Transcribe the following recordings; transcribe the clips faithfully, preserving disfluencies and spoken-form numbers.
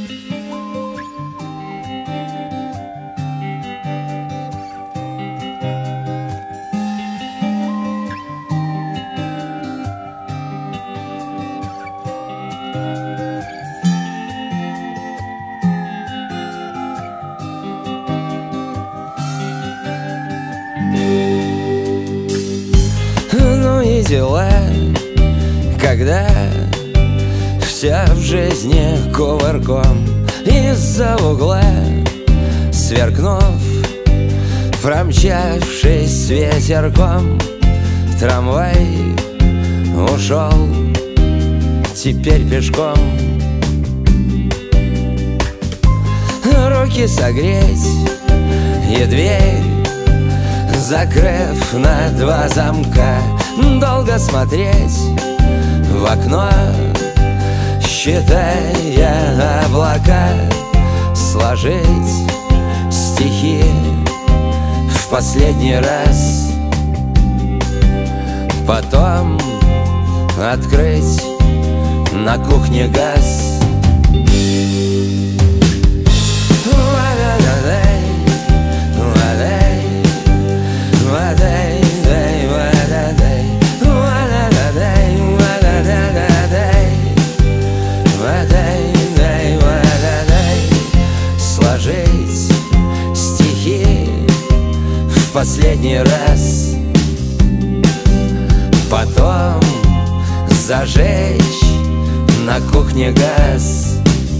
Ну и дела, когда вся в жизни кувырком, из-за угла сверкнув, промчавшись ветерком, трамвай ушел теперь пешком. Руки согреть и дверь закрыв на два замка, долго смотреть в окно, считая облака, сложить стихи в последний раз, потом открыть на кухне газ. Сложить стихи в последний раз, потом зажечь на кухне газ,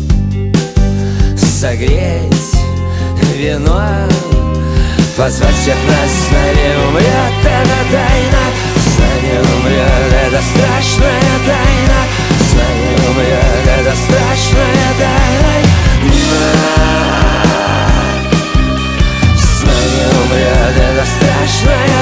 согреть вино, позвать всех нас. С нами умрет эта тайна, с нами умрет эта страшная тайна, с нами умрет эта страшная тайна. С нами умрет эта страшная